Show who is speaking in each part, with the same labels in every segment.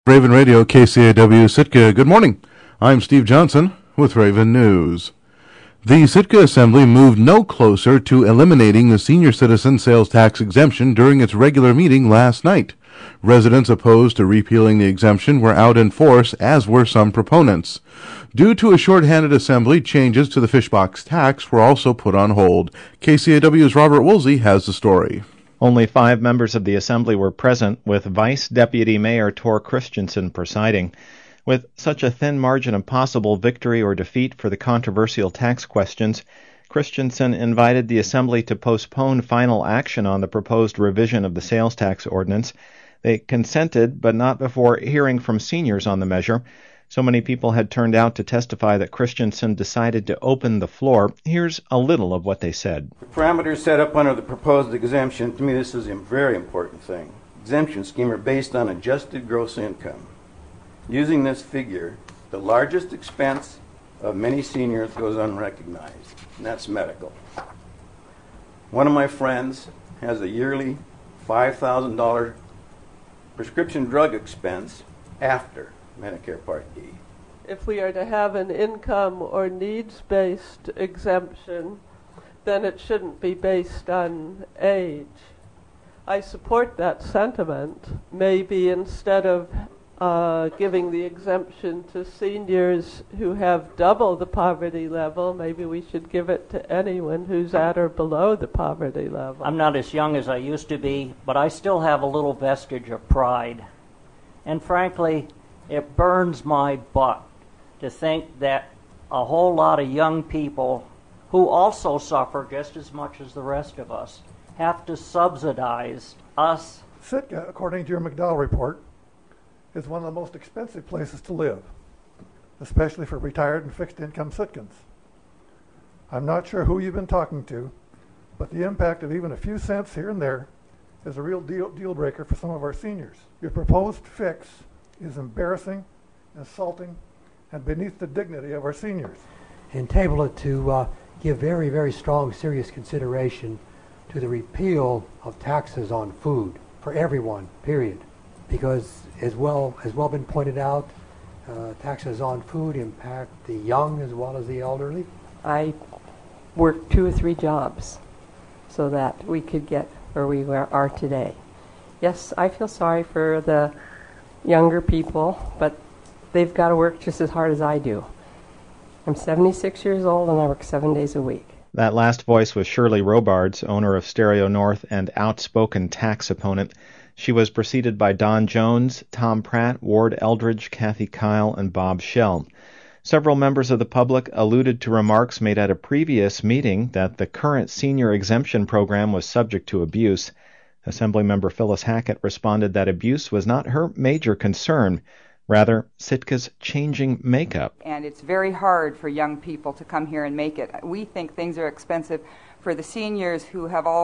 Speaker 1: Raven Radio, KCAW Sitka. Good morning. I'm Steve Johnson with Raven News. The Sitka Assembly moved no closer to eliminating the senior citizen sales tax exemption during its regular meeting last night. Residents opposed to repealing the exemption were out in force, as were some proponents. Due to a shorthanded assembly, changes to the fish box tax were also put on hold. KCAW's Robert Woolsey has the story.
Speaker 2: Only 5 members of the Assembly were present, with Vice Deputy Mayor Tor Christensen presiding. With such a thin margin of possible victory or defeat for the controversial tax questions, Christensen invited the Assembly to postpone final action on the proposed revision of the sales tax ordinance. They consented, but not before hearing from seniors on the measure. So many people had turned out to testify that Christensen decided to open the floor. Here's a little of what they said.
Speaker 3: The parameters set up under the proposed exemption, to me this is a very important thing. Exemption scheme are based on adjusted gross income. Using this figure, the largest expense of many seniors goes unrecognized, and that's medical. One of my friends has a yearly $5,000 prescription drug expense after Medicare Part D.
Speaker 4: If we are to have an income or needs-based exemption, then it shouldn't be based on age. I support that sentiment. Maybe instead of giving the exemption to seniors who have double the poverty level, maybe we should give it to anyone who's at or below the poverty level.
Speaker 5: I'm not as young as I used to be, but I still have a little vestige of pride. And frankly, it burns my butt to think that a whole lot of young people who also suffer just as much as the rest of us have to subsidize us.
Speaker 6: Sitka, according to your McDowell report, is one of the most expensive places to live, especially for retired and fixed income Sitkans. I'm not sure who you've been talking to, but the impact of even a few cents here and there is a real deal breaker for some of our seniors. Your proposed fix is embarrassing, insulting, and beneath the dignity of our seniors.
Speaker 7: And table it to give very, very strong, serious consideration to the repeal of taxes on food for everyone, period. Because as well been pointed out, taxes on food impact the young as well as the elderly.
Speaker 8: I worked 2 or 3 jobs so that we could get where we are today. Yes, I feel sorry for the younger people, but they've got to work just as hard as I do. I'm 76 years old and I work 7 days a week.
Speaker 2: That last voice was Shirley Robards, owner of Stereo North and outspoken tax opponent. She was preceded by Don Jones, Tom Pratt, Ward Eldridge, Kathy Kyle, and Bob Schell. Several members of the public alluded to remarks made at a previous meeting that the current senior exemption program was subject to abuse. Assemblymember Phyllis Hackett responded that abuse was not her major concern, rather Sitka's changing makeup.
Speaker 9: And it's very hard for young people to come here and make it. We think things are expensive for the seniors who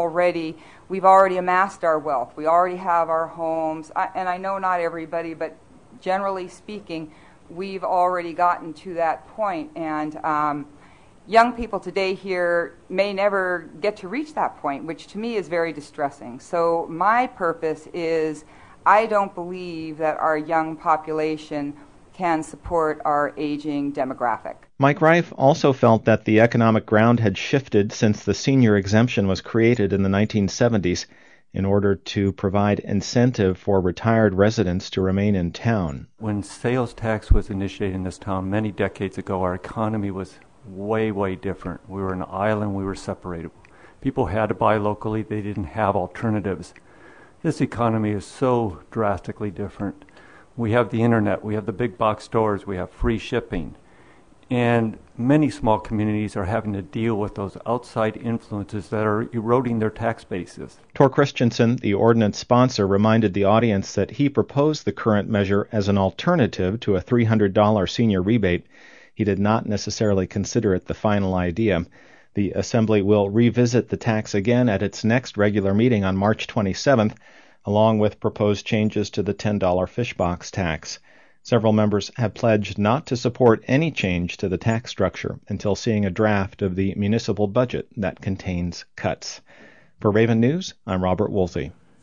Speaker 9: we've already amassed our wealth. We already have our homes. And I know not everybody, but generally speaking, we've already gotten to that point. And young people today here may never get to reach that point, which to me is very distressing. So my purpose is, I don't believe that our young population can support our aging demographic.
Speaker 2: Mike Reif also felt that the economic ground had shifted since the senior exemption was created in the 1970s in order to provide incentive for retired residents to remain in town.
Speaker 10: When sales tax was initiated in this town many decades ago, our economy was way, way different. We were an island, we were separated. People had to buy locally, they didn't have alternatives. This economy is so drastically different. We have the internet, we have the big box stores, we have free shipping. And many small communities are having to deal with those outside influences that are eroding their tax bases.
Speaker 2: Tor Christensen, the ordinance sponsor, reminded the audience that he proposed the current measure as an alternative to a $300 senior rebate. He did not necessarily consider it the final idea. The Assembly will revisit the tax again at its next regular meeting on March 27th, along with proposed changes to the $10 fish box tax. Several members have pledged not to support any change to the tax structure until seeing a draft of the municipal budget that contains cuts. For Raven News, I'm Robert Woolsey.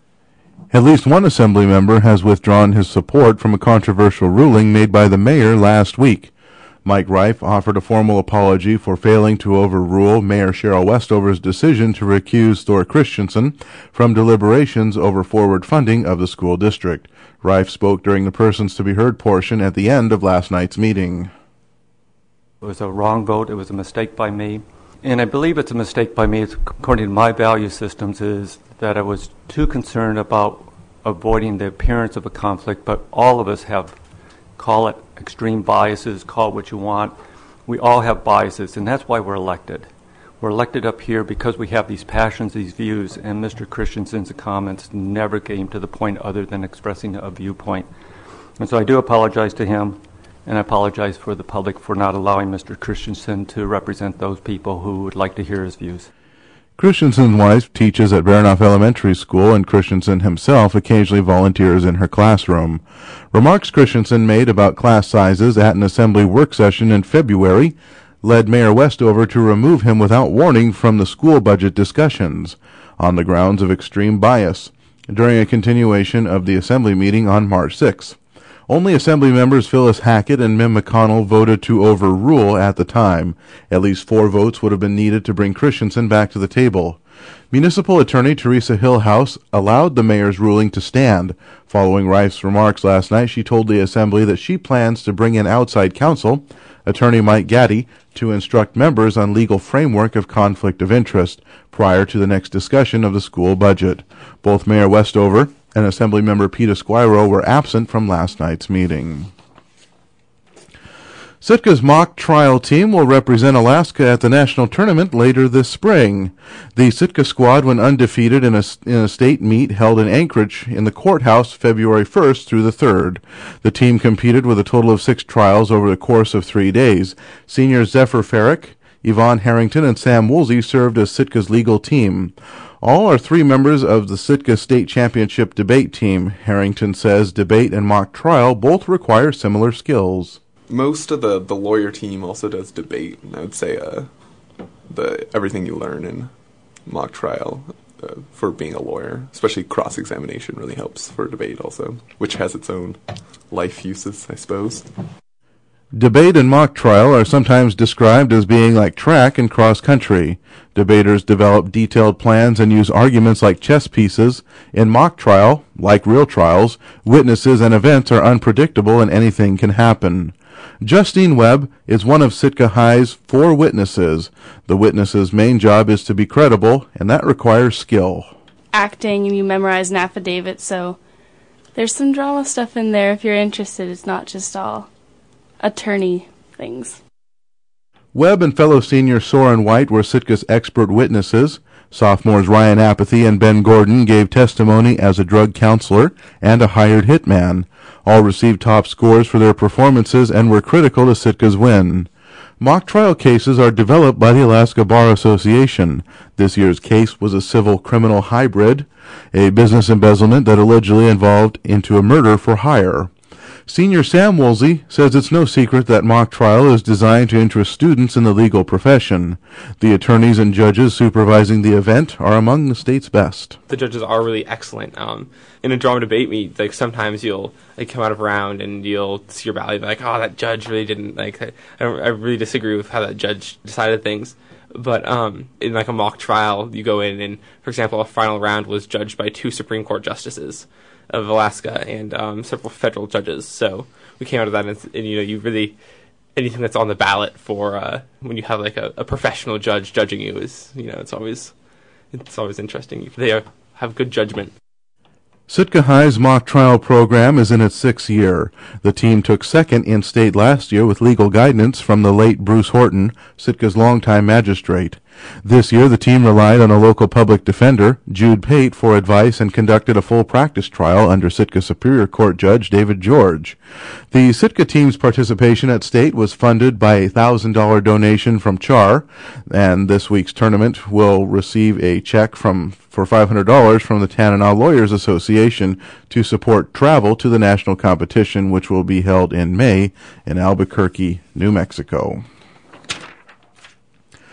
Speaker 1: At least one Assembly member has withdrawn his support from a controversial ruling made by the mayor last week. Mike Rife offered a formal apology for failing to overrule Mayor Cheryl Westover's decision to recuse Thor Christensen from deliberations over forward funding of the school district. Rife spoke during the persons to be heard portion at the end of last night's meeting.
Speaker 10: It was a wrong vote. It was a mistake by me. And I believe it's a mistake by me, according to my value systems, is that I was too concerned about avoiding the appearance of a conflict, but all of us have, call it extreme biases, call it what you want. We all have biases, and that's why we're elected. We're elected up here because we have these passions, these views, and Mr. Christensen's comments never came to the point other than expressing a viewpoint. And so I do apologize to him, and I apologize for the public for not allowing Mr. Christensen to represent those people who would like to hear his views.
Speaker 1: Christensen's wife teaches at Baranoff Elementary School, and Christensen himself occasionally volunteers in her classroom. Remarks Christensen made about class sizes at an Assembly work session in February led Mayor Westover to remove him without warning from the school budget discussions, on the grounds of extreme bias, during a continuation of the Assembly meeting on March 6. Only Assembly members Phyllis Hackett and Mim McConnell voted to overrule at the time. At least 4 votes would have been needed to bring Christensen back to the table. Municipal Attorney Teresa Hillhouse allowed the mayor's ruling to stand. Following Rife's remarks last night, she told the Assembly that she plans to bring in outside counsel, Attorney Mike Gaddy, to instruct members on legal framework of conflict of interest prior to the next discussion of the school budget. Both Mayor Westover and Assemblymember Pete Esquiro were absent from last night's meeting. Sitka's mock trial team will represent Alaska at the national tournament later this spring. The Sitka squad went undefeated in a state meet held in Anchorage in the courthouse February 1st through the 3rd. The team competed with a total of 6 trials over the course of 3 days. Seniors Zephyr Farrick, Yvonne Harrington, and Sam Woolsey served as Sitka's legal team. All are 3 members of the Sitka State Championship debate team. Harrington says debate and mock trial both require similar skills.
Speaker 11: Most of the lawyer team also does debate, and I would say everything you learn in mock trial for being a lawyer, especially cross-examination, really helps for debate also, which has its own life uses, I suppose.
Speaker 1: Debate and mock trial are sometimes described as being like track and cross-country. Debaters develop detailed plans and use arguments like chess pieces. In mock trial, like real trials, witnesses and events are unpredictable and anything can happen. Justine Webb is one of Sitka High's 4 witnesses. The witness's main job is to be credible, and that requires skill.
Speaker 12: Acting, and you memorize an affidavit, so there's some drama stuff in there if you're interested. It's not just all attorney things.
Speaker 1: Webb and fellow senior Soren White were Sitka's expert witnesses. Sophomores Ryan Apathy and Ben Gordon gave testimony as a drug counselor and a hired hitman. All received top scores for their performances and were critical to Sitka's win. Mock trial cases are developed by the Alaska Bar Association. This year's case was a civil-criminal hybrid, a business embezzlement that allegedly involved into a murder for hire. Senior Sam Woolsey says it's no secret that mock trial is designed to interest students in the legal profession. The attorneys and judges supervising the event are among the state's best.
Speaker 13: The judges are really excellent. In a drama debate meet, like sometimes you'll come out of a round and you'll see your value like, oh, that judge really didn't I really disagree with how that judge decided things. But in like a mock trial, you go in and, for example, a final round was judged by 2 Supreme Court justices of Alaska and several federal judges. So we came out of that, and you really, anything that's on the ballot for when you have like a professional judge judging you is, it's always interesting. They have good judgment.
Speaker 1: Sitka High's mock trial program is in its 6th year. The team took 2nd in state last year with legal guidance from the late Bruce Horton, Sitka's longtime magistrate. This year, the team relied on a local public defender, Jude Pate, for advice and conducted a full practice trial under Sitka Superior Court Judge David George. The Sitka team's participation at state was funded by a $1,000 donation from CHAR, and this week's tournament will receive a check for $500 from the Tanana Lawyers Association to support travel to the national competition, which will be held in May in Albuquerque, New Mexico.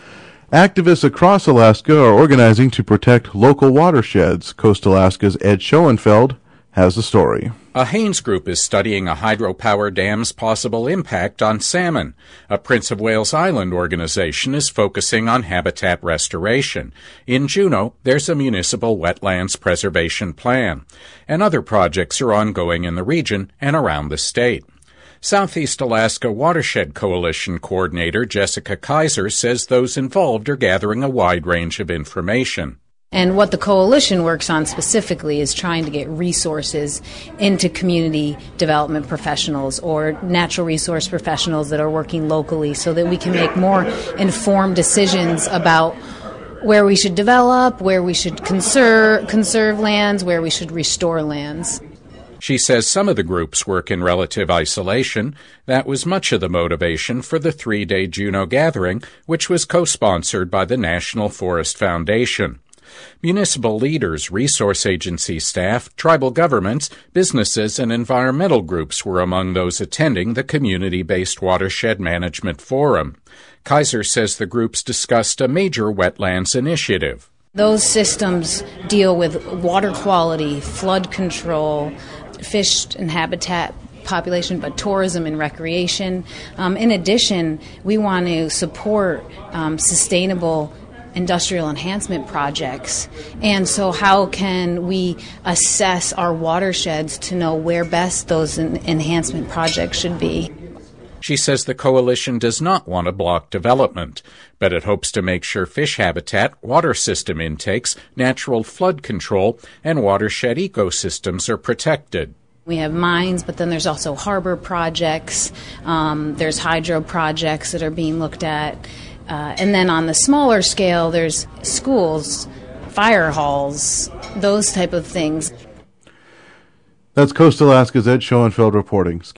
Speaker 1: Activists across Alaska are organizing to protect local watersheds. Coastal Alaska's Ed Schoenfeld has the story.
Speaker 14: A Haines group is studying a hydropower dam's possible impact on salmon. A Prince of Wales Island organization is focusing on habitat restoration. In Juneau, there's a municipal wetlands preservation plan. And other projects are ongoing in the region and around the state. Southeast Alaska Watershed Coalition Coordinator Jessica Kaiser says those involved are gathering a wide range of information.
Speaker 15: And what the coalition works on specifically is trying to get resources into community development professionals or natural resource professionals that are working locally so that we can make more informed decisions about where we should develop, where we should conserve lands, where we should restore lands.
Speaker 14: She says some of the groups work in relative isolation. That was much of the motivation for the 3-day Juneau gathering, which was co-sponsored by the National Forest Foundation. Municipal leaders, resource agency staff, tribal governments, businesses, and environmental groups were among those attending the Community-Based Watershed Management Forum. Kaiser says the groups discussed a major wetlands initiative.
Speaker 15: Those systems deal with water quality, flood control, fish and habitat population, but tourism and recreation. In addition, we want to support sustainable industrial enhancement projects. And so how can we assess our watersheds to know where best those enhancement projects should be?
Speaker 14: She says the coalition does not want to block development, but it hopes to make sure fish habitat, water system intakes, natural flood control, and watershed ecosystems are protected.
Speaker 15: We have mines, but then there's also harbor projects, there's hydro projects that are being looked at, and then on the smaller scale, there's schools, fire halls, those type of things.
Speaker 1: That's Coastal Alaska's Ed Schoenfeld reporting.